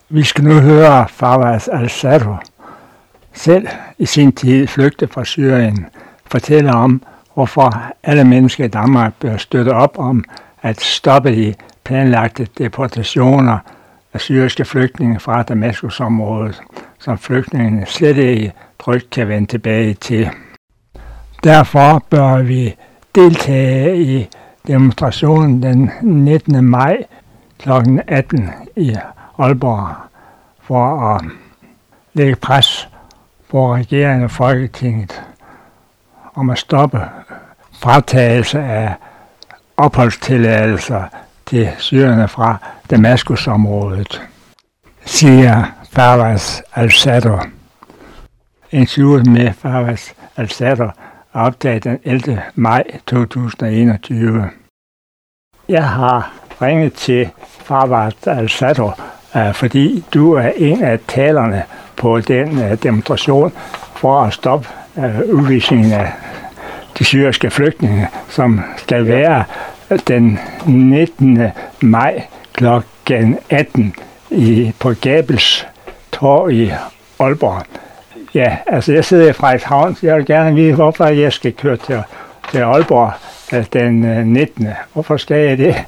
Vi skal nu høre Fawaz al-Sadr, selv i sin tid flygtet fra Syrien, fortælle om, hvorfor alle mennesker i Danmark bør støtte op om at stoppe de planlagte deportationer af syriske flygtninge fra Damaskusområdet, som flygtningene slet ikke trygt kan vende tilbage til. Derfor bør vi deltage i demonstrationen den 19. maj kl. 18 i Aalborg for at lægge pres på regeringen og Folketinget om at stoppe fratagelse af opholdstilladelser til syrerne fra Damaskusområdet, siger Fawaz al-Sadr. Interviewet med Fawaz al-Sadr er optaget den 11. maj 2021. Jeg har ringet til Fawaz al-Sadr, fordi du er en af talerne på den demonstration for at stoppe udvisningen af de syriske flygtninge, som skal være den 19. maj kl. 18 på Gabels Torv i Aalborg. Ja, altså jeg sidder i Frederikshavn, så jeg vil gerne vide, hvorfor jeg skal køre til Aalborg den 19. Hvorfor skal jeg det?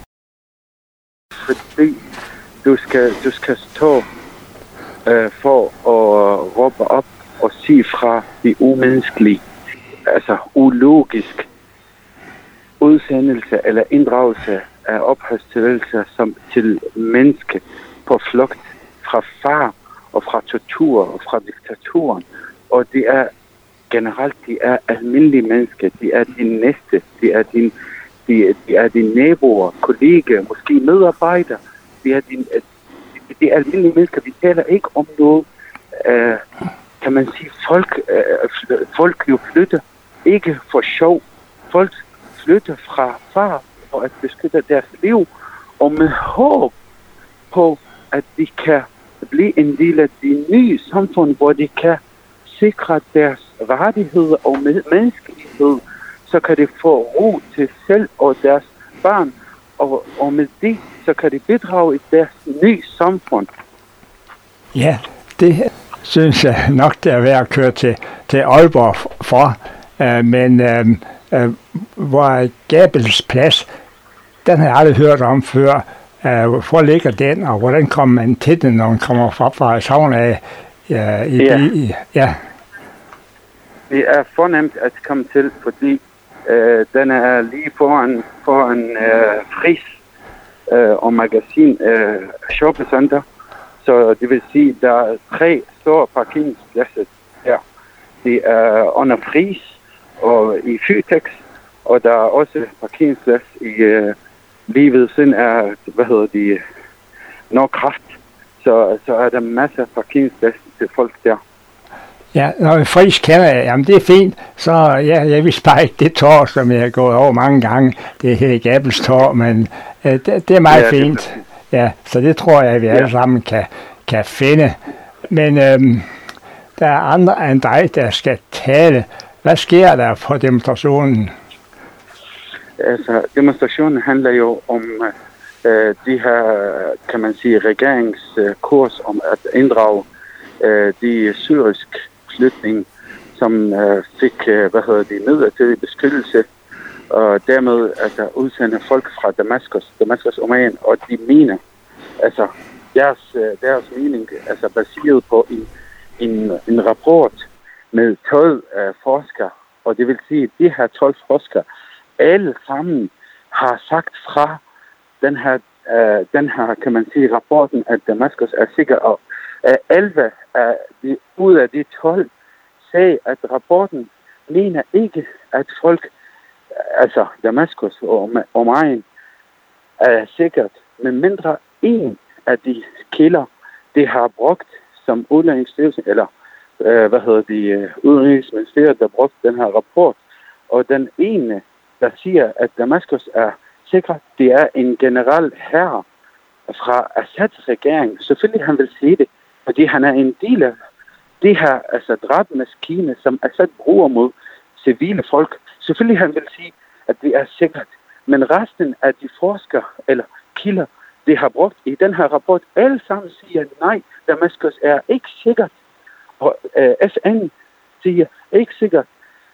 Fordi du skal stå for at råbe op og sige fra det umenneskelige, altså ulogisk udsendelse eller inddragelse af opholdstilladelser som til menneske på flugt fra far og fra tortur og fra diktaturen. Og det er generelt, de er almindelige mennesker, de er din næste, de er dine naboer, kolleger, måske medarbejdere, de er almindelige mennesker. Vi taler ikke om noget, kan man sige, folk jo flytter ikke for sjov. Folk flytter fra far for at beskytte deres liv, og med håb på, at de kan blive en del af de nye samfund, hvor de kan sikre deres rettigheder og menneskelighed, så kan de få ro til selv og deres barn, og med det, så kan de bidrage i deres nye samfund. Ja, det synes jeg nok, det er værd at køre til Aalborg for, men hvor Gabels Plads, den har jeg aldrig hørt om før. Hvor ligger den, og hvordan kommer man til den, når man kommer fra Frederikshavn af? Ja. Det er fornemt at komme til, fordi den er lige foran Fris og magasin shoppecenter. Så det vil sige, der er 3 store parkeringspladser her. Det er under Fris og i Fytex, og der er også parkeringsplads i lige ved siden af, Nordkraft. Så er der masser af parkeringsplads til folk der. Ja, når Fris kender jeg, jamen det er fint, så jeg vil bare ikke det tår, som jeg har gået over mange gange. Det hedder Gabels Torv, men det er meget fint. Ja, så det tror jeg, vi alle sammen kan finde. Men der er andre end dig, der skal tale. Hvad sker der på demonstrationen? Altså, demonstrationen handler jo om de her, kan man sige, regeringskurs om at inddrage de syriske flygtninge, som fik, midlertidig beskyttelse, og dermed altså udsende folk fra Damaskus Oman, og de mener, altså deres mening, altså baseret på en rapport med 12 forskere, og det vil sige, at de her 12 forskere alle sammen har sagt fra den her, kan man sige, rapporten, at Damaskus er sikker, og 11 ud af de 12 sagde, at rapporten mener ikke, at folk, altså Damaskus og omegn, er sikkert, men mindre en af de kilder, det har brugt som Udlændingsstyrelsen, eller Udenrigsministeriet, der brugte den her rapport, og den ene, der siger, at Damaskus er sikkert, det er en general herre fra Assads regering. Selvfølgelig han vil sige det, fordi han er en del af det her altså drabmaskine, som Assad bruger mod civile folk. Selvfølgelig han vil sige, at det er sikkert. Men resten af de forskere eller kilder, de har brugt i den her rapport, alle sammen siger, nej, Damaskus er ikke sikkert. Og FN siger ikke sikkert.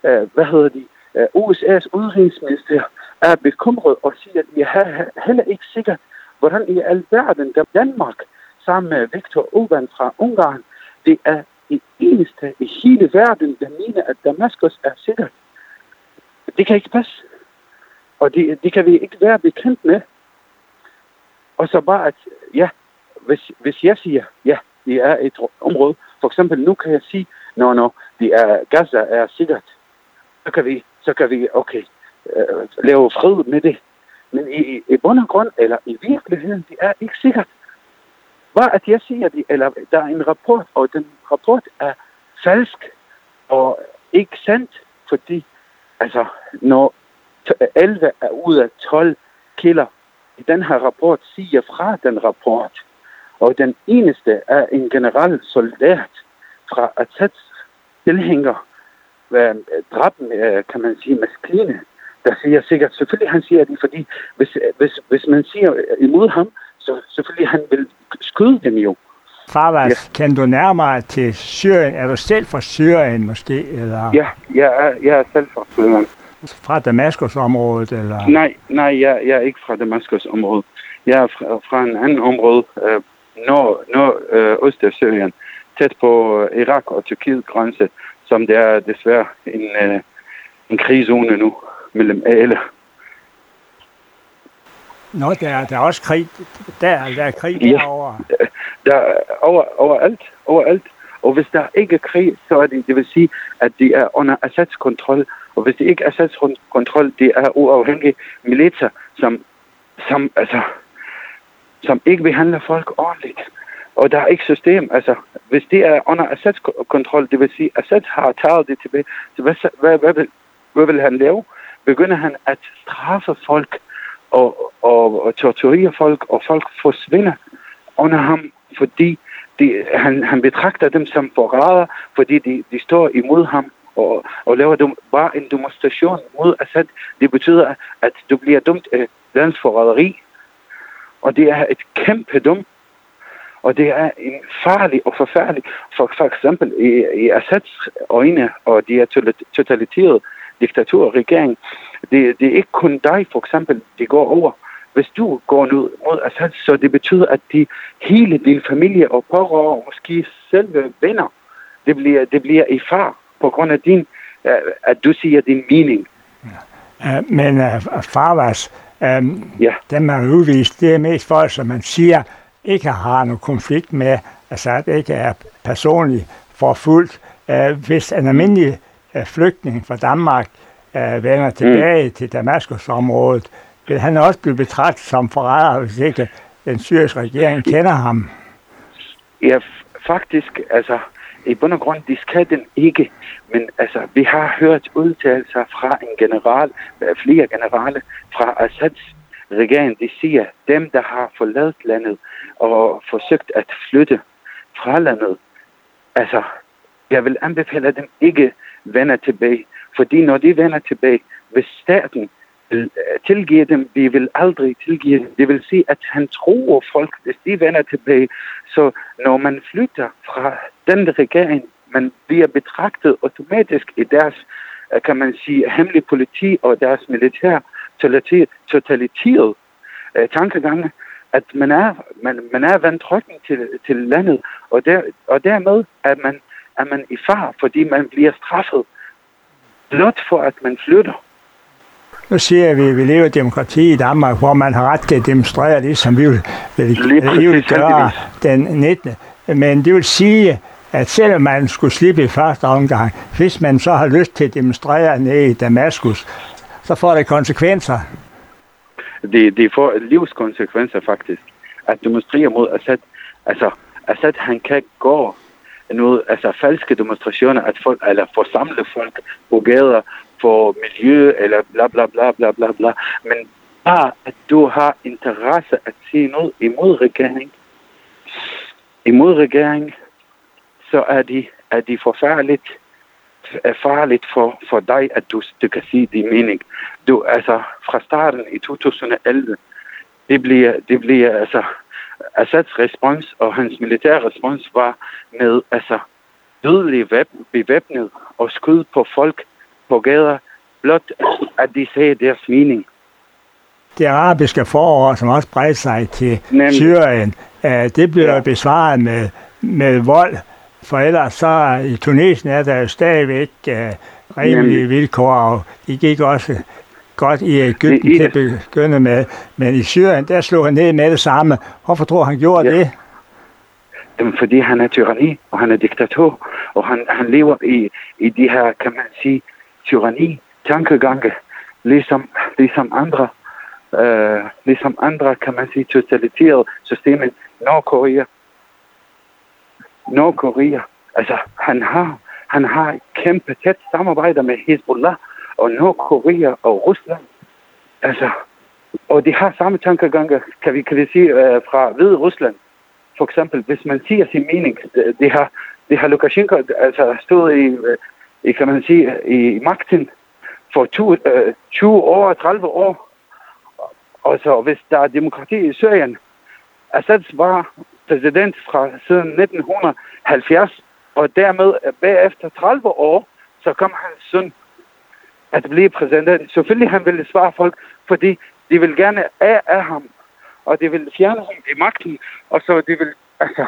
USA's udenrigsminister er bekymret og siger, at vi er heller ikke sikkert, hvordan i alverden Danmark sammen med Viktor Orbán fra Ungarn, det er det eneste i hele verden, der mener, at Damaskus er sikkert. Det kan ikke passe. Og det kan vi ikke være bekendt med. Og så bare, at ja, hvis jeg siger, ja, det er et område, for eksempel nu kan jeg sige, når Gaza er sikkert, så kan vi lave fred med det. Men i bund og grund, eller i virkeligheden, det er ikke sikkert. Bare at jeg siger det, eller der er en rapport, og den rapport er falsk og ikke sandt, fordi når 11 ud af 12 kilder i den her rapport siger fra den rapport, og den eneste er en generel soldat fra Assads tilhænger, dræbt, kan man sige, maskine, der siger sikkert, selvfølgelig han siger det, fordi hvis man siger imod ham, så selvfølgelig han vil skyde dem jo. Farvas, kan du nærmere til Syrien? Er du selv fra Syrien måske? Eller? Ja, jeg er selv fra Syrien. Fra Damaskusområdet? Eller? Nej, jeg er ikke fra Damaskusområdet. Jeg er fra en anden område, øst af Syrien, tæt på Irak og Tyrkiet grænse, som der er desværre en krigszone nu mellem alle. Nå, der er også krig. Der er krig derovre. Der er overalt. Og hvis der ikke er krig, så er det vil sige, at det er under Assads kontrol. Og hvis det ikke er Assads kontrol, det er uafhængige militser, som ikke behandler folk ordentligt. Og der er ikke system. Hvis det er under Assads kontrol, det vil sige, at Assad har taget det tilbage. Så hvad vil han lave? Begynder han at straffe folk og torturere folk, og folk forsvinder under ham, fordi han betragter dem som forrædere, fordi de står imod ham og laver bare en demonstration mod Assad. Det betyder, at du bliver dømt af landsforræderi, og det er et kæmpe dum, og det er en farlig og forfærdelig, for eksempel i Assads øjne, og de er totalitære diktaturregering. Det er ikke kun dig, for eksempel, det går over. Hvis du går ud mod Assad, så det betyder, at hele din familie og pårørende, måske selve venner, det bliver i far på grund af at du siger din mening. Men Farvas, dem man udvist, det er mest folk, som man siger, ikke har nogen konflikt med Assad, ikke er personligt forfulgt. Hvis en almindelig flygtning fra Danmark vender tilbage til Damaskusområdet, vil han også blive betragtet som forræder, hvis ikke den syriske regering kender ham? Ja, faktisk, i bund og grund, de skal den ikke. Men vi har hørt udtalelser fra flere generale fra Assads regering, de siger, dem, der har forladt landet og forsøgt at flytte fra landet, jeg vil anbefale, at dem ikke vender tilbage. Fordi når de vender tilbage, hvis staten tilgiver dem, vi vil aldrig tilgive dem. Det vil sige, at han tror folk, hvis de vender tilbage. Så når man flytter fra den regering, man bliver betragtet automatisk i deres, kan man sige, hemmelige politi og deres militær totalitære tankegange, at man er vendt ryggen til landet, og dermed er man i far, fordi man bliver straffet blot for, at man flytter. Nu siger vi lever i demokrati i Danmark, hvor man har ret til at demonstrere det, som vi vil gøre den 19. Men det vil sige, at selvom man skulle slippe i første omgang, hvis man så har lyst til at demonstrere nede i Damaskus, så får det konsekvenser. Det får livskonsekvenser faktisk. At demonstrere mod Assad. Assad, han kan gå noget, falske demonstrationer, at folk, eller forsamle folk på gader for miljø, eller bla bla bla bla bla bla. Men bare, at du har interesse at sige noget imod regering, så er de farligt for dig, at du kan sige din mening. Du, fra starten i 2011, det bliver altså Assads respons og hans militære respons var med altså dødelig bevæbnet og skud på folk på gader, blot at de sagde deres mening. Det arabiske forår, som også bredte sig til Syrien, det blev besvaret med vold, for ellers så i Tunesien er der jo stadigvæk rimelige vilkår, og det gik også godt i Egypten til at begynde med, men i Syrien, der slog han ned med det samme. Hvorfor tror han gjorde det? Jamen, fordi han er tyranni, og han er diktator, og han lever i de her, kan man sige, tyranni-tankegange, ligesom andre, kan man sige, totalitære systemer. Nordkorea, altså han har kæmpe tæt samarbejde med Hezbollah og Nordkorea og Rusland. Altså, og de har samme tankegange, kan vi sige, fra Hvide Rusland. For eksempel, hvis man siger sin mening, det har Lukashenko altså stået i, kan man sige, i magten for 20 år, 30 år. Og så hvis der er demokrati i Syrien, Assad var præsident fra siden 1970, og dermed bagefter 30 år, så kom hans søn at blive præsident. Selvfølgelig han ville svare folk, fordi de vil gerne af ham, og de vil fjerne ham i magten, og så de vil altså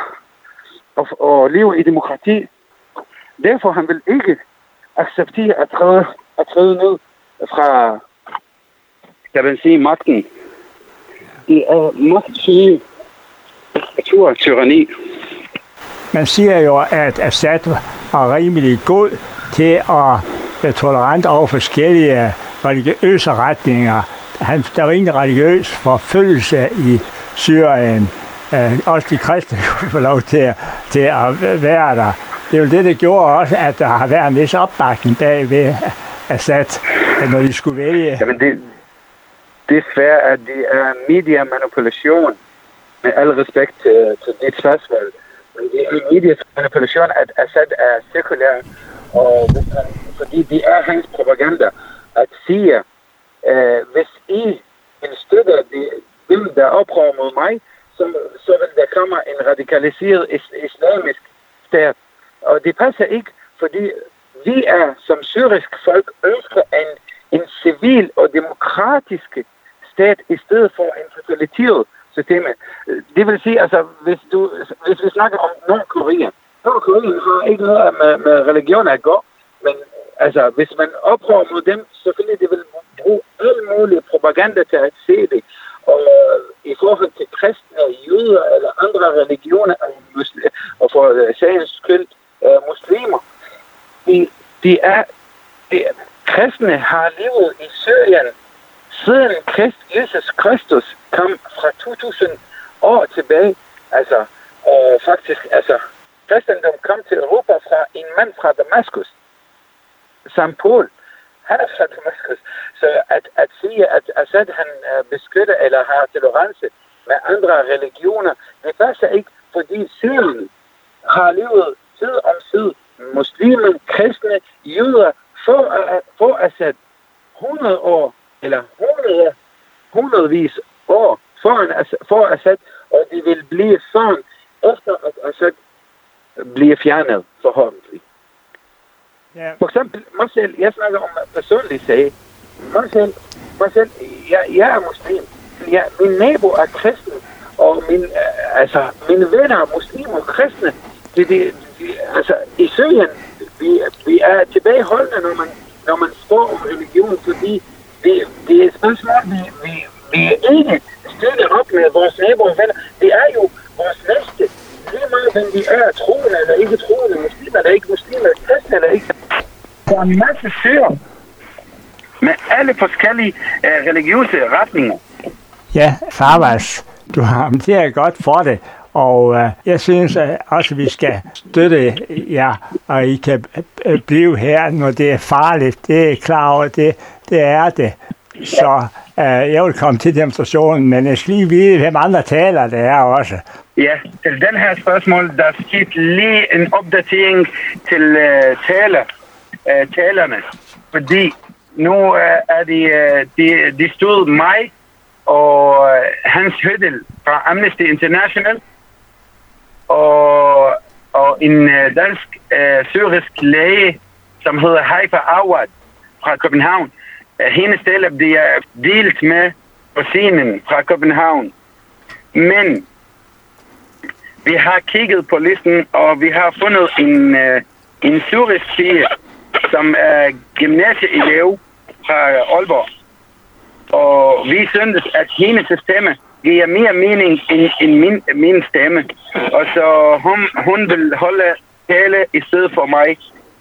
og leve i demokrati. Derfor han vil ikke acceptere at træde ned fra, kan man sige, magten. Det er magtsyge tyranni. Man siger jo, at Assad var rimelig god til at være tolerant over forskellige religiøse retninger. Der var ingen religiøs forfølgelse i Syrien. Også de kristne kunne få lov til at være der. Det er jo det, der gjorde også, at der har været en vis opbakning bag ved Assad, når de skulle vælge. Jamen det er svært, at det er mediemanipulation, med al respekt til dit spørgsmål. Men det er mediemanipulation, at Assad er sekulær, og fordi det er hans propaganda at sige, hvis I vil støtte dem, der oprør mod mig, så vil der komme en radikaliseret islamisk stat. Og det passer ikke, fordi vi er som syrisk folk ønsker en civil og demokratisk stat i stedet for en totalitær system. Det vil sige, altså, hvis vi snakker om Nordkorea har ikke noget med religion at gå, men altså, hvis man oprører mod dem, selvfølgelig de vil bruge alle mulige propaganda til at se det. Og i forhold til kristne, jøder eller andre religioner, og for sagens skyld muslimer, kristne har levet i Syrien siden Jesus Kristus kom fra 2000 år tilbage. Altså, faktisk, altså, kristendom kom til Europa fra en mand fra Damaskus, St. Paul. Han er fra Damaskus. Så at sige, at Assad han beskytter eller har tolerance med andre religioner, det passer ikke, fordi Syrien har levet side om side muslimer, kristne, jøder for Assad 100 år eller hundredvis år for Assad, og de vil blive sådan efter at Assad bliver fjernet forhåbentlig. Yeah. For eksempel, mig selv, jeg snakker om personlig sag. Mig selv, jeg er muslim. Min nabo er kristen, og mine venner er muslimer og kristne. Altså, i Syrien, vi er tilbageholdende, når man står om religion, fordi det er et spørgsmål, vi ikke støtter op med vores naboer og venner. Det er jo vores næste. Lige meget, hvem vi er, troende eller ikke troende, muslimer eller ikke muslimer, kristne eller ikke. Der er en masse syrer med alle forskellige religiøse retninger. Ja, Fawaz, du har argumenteret godt for det, og jeg synes også, at vi skal støtte jer, og I kan blive her, når det er farligt. Det er klar over, det er det. Så jeg vil komme til demonstrationen, men jeg skal lige vide, hvem andre taler det er også. Ja, til den her spørgsmål, der skete lige en opdatering til talerne, fordi nu er de stod mig og Hans Hødel fra Amnesty International, og en dansk syrisk læge, som hedder Haifa Awad fra København. Hendes stille bliver delt med på scenen fra København. Men vi har kigget på listen, og vi har fundet en syrisk pige, som er gymnasieelev fra Aalborg. Og vi synes, at hendes stemme giver mere mening end min stemme. Og så hun vil holde tale i stedet for mig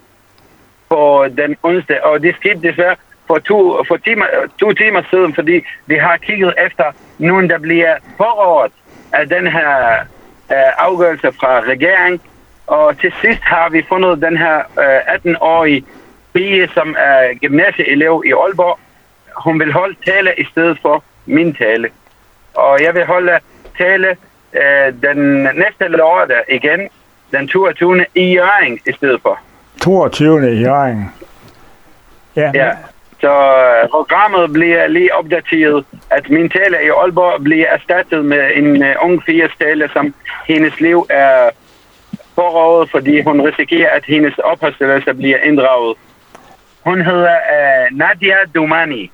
på den onsdag. Og det skete desværre for to timer siden, fordi vi har kigget efter nogen, der bliver forrådt af den her afgørelse fra regeringen. Og til sidst har vi fundet den her 18-årige pige, som er gymnasieelev i Aalborg. Hun vil holde tale i stedet for min tale. Og jeg vil holde tale den næste lørdag igen, den 22. i Hjørring i stedet for. 22. i Hjørring. Ja. Så programmet bliver lige opdateret, at min tale i Aalborg bliver erstattet med en ung piges tale, som hendes liv er forrådet, fordi hun risikerer, at hendes opholdstilladelse bliver inddraget. Hun hedder Nadia Doumani.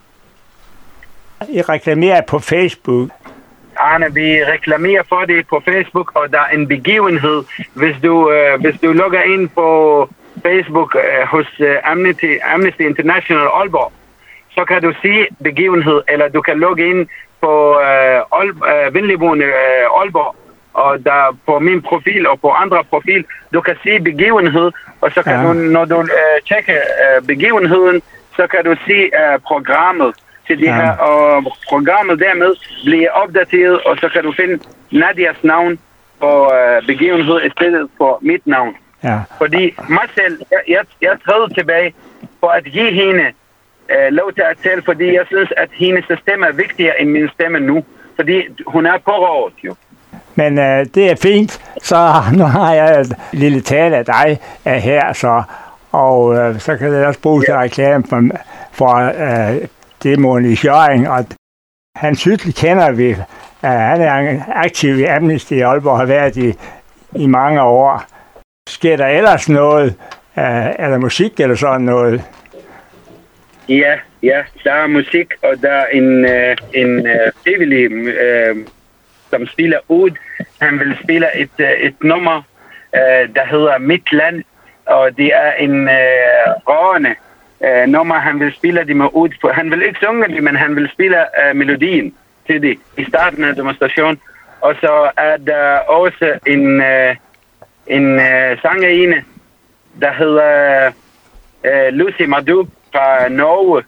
I reklamerer på Facebook. Arne, vi reklamerer for det på Facebook, og der er en begivenhed. Hvis du logger ind på Facebook hos Amnesty International Aalborg, så kan du se begivenhed, eller du kan logge ind på Venligboende Aalborg, og der på min profil og på andre profil, du kan se begivenhed, og så kan du, når du tjekker begivenheden, så kan du se programmet til det her, og programmet dermed bliver opdateret, og så kan du finde Nadias navn på begivenhed i stedet for mit navn. Ja. Fordi mig selv, jeg træder tilbage for at give hende lov til at tale, fordi jeg synes, at hendes stemme er vigtigere end min stemme nu, fordi hun er pårådet jo. Men det er fint, så nu har jeg et lille tale af dig her, og så kan det også bruge til reklame for demoen i Hjørring, og Hans Hødel kender vi. Han er aktiv i Amnesty i Aalborg og har været i mange år. Sker der ellers noget? Er der musik eller sådan noget? Ja, der er musik, og der er en frivillig, som spiller ud. Han vil spille et nummer, der hedder Mit Land, og det er en rørende nummer, han vil spille det med ud. Han vil ikke synge det, men han vil spille melodien til det i starten af demonstrationen. Og så er der også en sangerinde, der hedder Lucy Madu fra Norge.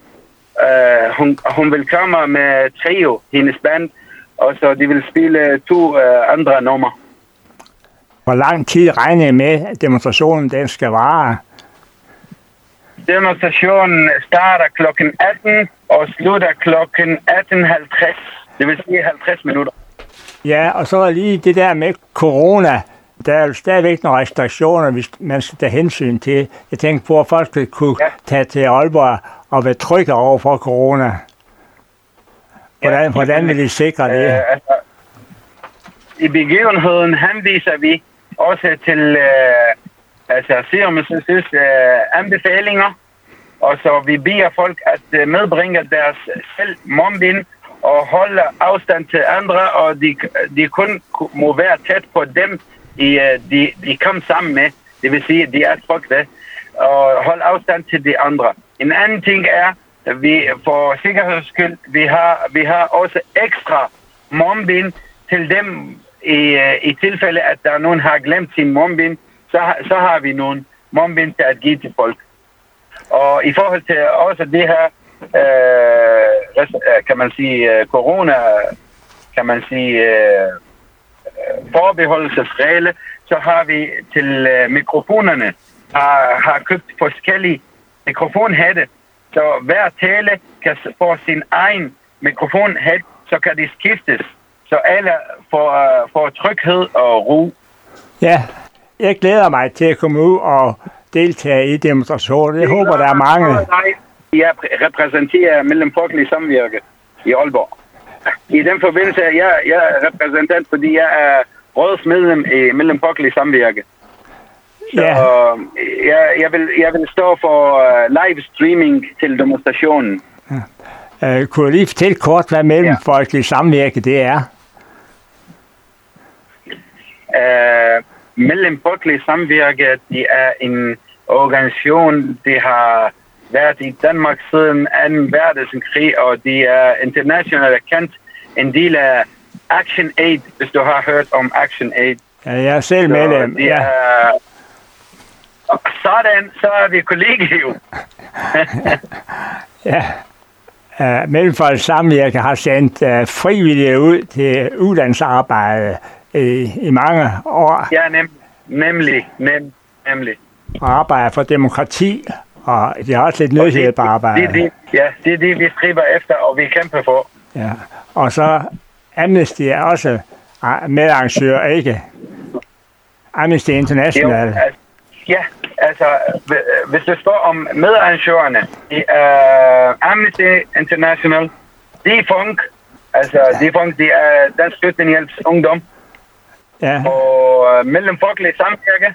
Hun vil komme med trio, hendes band, og så de vil spille 2 andre numre. Hvor lang tid regner I med, at demonstrationen den skal vare? Demonstrationen starter klokken 18 og slutter klokken 18.50. Det vil sige 50 minutter. Ja, og så er lige det der med corona. Der er jo stadigvæk nogle restriktioner, hvis man skal tage hensyn til. Jeg tænker på, at folk skal kunne tage til Aalborg og være trygge over for corona. Hvordan vil de sikre det? I begivenheden henviser vi også til Serum Instituts anbefalinger, og så vi beder folk at medbringe deres selv mundbind og holde afstand til andre, og de kun må være tæt på dem, de kom sammen med. Det vil sige, at de er trygge og holde afstand til de andre. En anden ting er, at vi for sikkerheds skyld, vi har også ekstra mundbind til dem i tilfælde, at der er nogen, har glemt sin mundbind, så har vi nogle mundbind til at give til folk. Og i forhold til også det her, kan man sige, corona, kan man sige, forbeholdelsesregler, så har vi til mikrofonerne, har købt forskellige mikrofonhætte, så hver tale kan få sin egen mikrofonhætte, så kan de skiftes, så alle får tryghed og ro. Ja, jeg glæder mig til at komme ud og deltage i demonstrationen. Jeg håber, der er mange. Jeg repræsenterer Mellemfolkelig Samvirke i Aalborg. i den forbindelse, jeg er repræsentant, fordi jeg er rådsmedlem i Mellemfolkeligt Samvirke. Så jeg vil stå for live streaming til demonstrationen. Ja. Kunne du lige fortælle kort, hvad Mellemfolkeligt Samvirke det er? Mellemfolkeligt Samvirke, det er en organisation, det har været i Danmark siden 2. verdenskrig, og det er internationalt kendt. En del af Action Aid, hvis du har hørt om Action Aid. Ja, jeg er selv medlem. Sådan, så er vi kolleger jo. Ja. Mellemfolkeligt Samvirke har sendt frivillige ud til udlandsarbejde i mange år. Ja, nemlig. Og arbejder for demokrati, og det er også lidt nødhjælpearbejde. Det er det, vi striber efter, og vi kæmper for. Ja, og så Amnesty er også medarrangør, ikke? Amnesty International. Altså, hvis du står om medarrangørerne, Amnesty International, DEFUNK, det er Dansk Flygtningehjælps Ungdom, og Mellemfolkeligt Samvirke,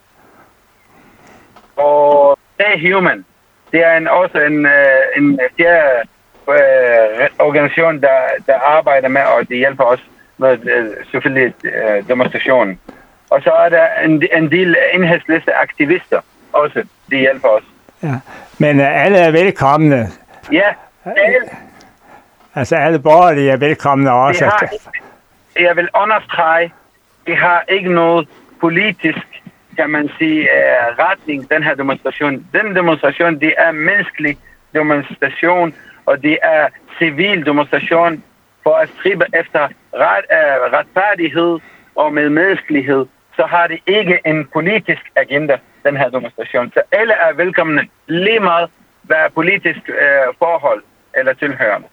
og Stay Human. Det er også en fjerde organisation, der arbejder med, og det hjælper os med selvfølgelig demonstrationen. Og så er der en del enhedsliste aktivister også, de hjælper os. Ja, men alle er velkomne. Ja, altså alle borgerlige er velkomne også. Jeg vil understrege, vi har ikke noget politisk, kan man sige, retning, den her demonstration. Den demonstration, det er menneskelig demonstration, og det er civil demonstration for at stribe efter retfærdighed og med menneskelighed. Så har det ikke en politisk agenda, den her demonstration. Så alle er velkomne, lige meget hvad politisk forhold eller tilhørende.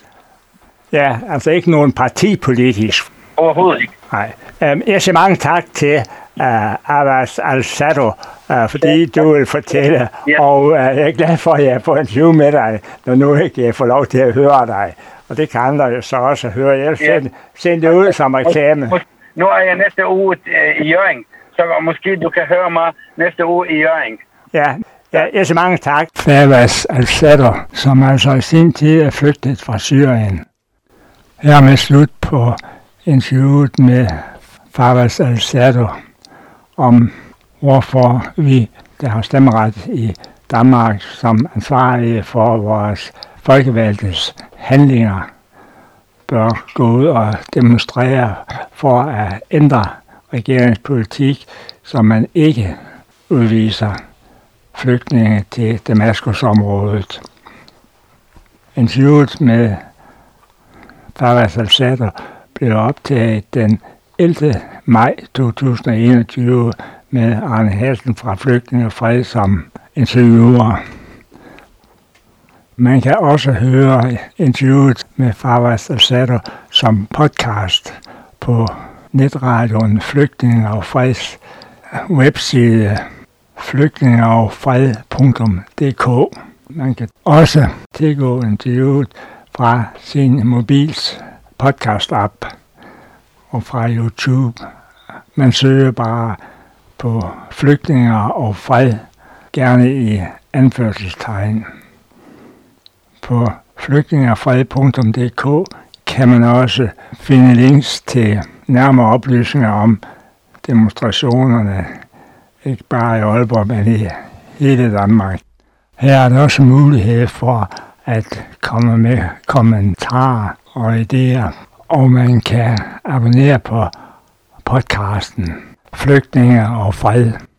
Ja, altså ikke nogen partipolitisk. Overhovedet ikke. Nej. Jeg siger mange tak til Abbas Al-Sadr, fordi du vil fortælle, og jeg er glad for, at jeg får en interview med dig, når nu ikke jeg får lov til at høre dig. Og det kan andre jo så også høre. Jeg sender det ud som reklame. Nu er jeg næste uge i Hjørring, så måske du kan høre mig næste uge i Hjørring. Ja, jeg siger mange tak. Abbas Al-Sadr, som altså i sin tid er flygtet fra Syrien. Hermed slut på interviewet med Abbas Al-Sadr om hvorfor vi, der har stemmeret i Danmark, som ansvarlige for vores folkevalgtes handlinger, bør gå ud og demonstrere for at ændre regeringspolitik, så man ikke udviser flygtninge til Damaskusområdet. Interviewet med Abbas Al-Sadr blev optaget den 11. maj 2021 med Arne Hansen fra Flygtninge og Fred som interviewer. Man kan også høre interviewet med Abbas Al-Sadr som podcast på netradioen Flygtninge og Freds webside flygtningeogfred.dk. Man kan også tilgå interviewet fra sin mobils podcast-app og fra YouTube. Man søger bare på Flygtninger og Fred, gerne i anførselstegn. På flygtningeogfred.dk kan man også finde links til nærmere oplysninger om demonstrationerne, ikke bare i Aalborg, men i hele Danmark. Her er der også mulighed for at komme med kommentarer og idéer, og man kan abonnere på podcasten Flygtninge og Fred.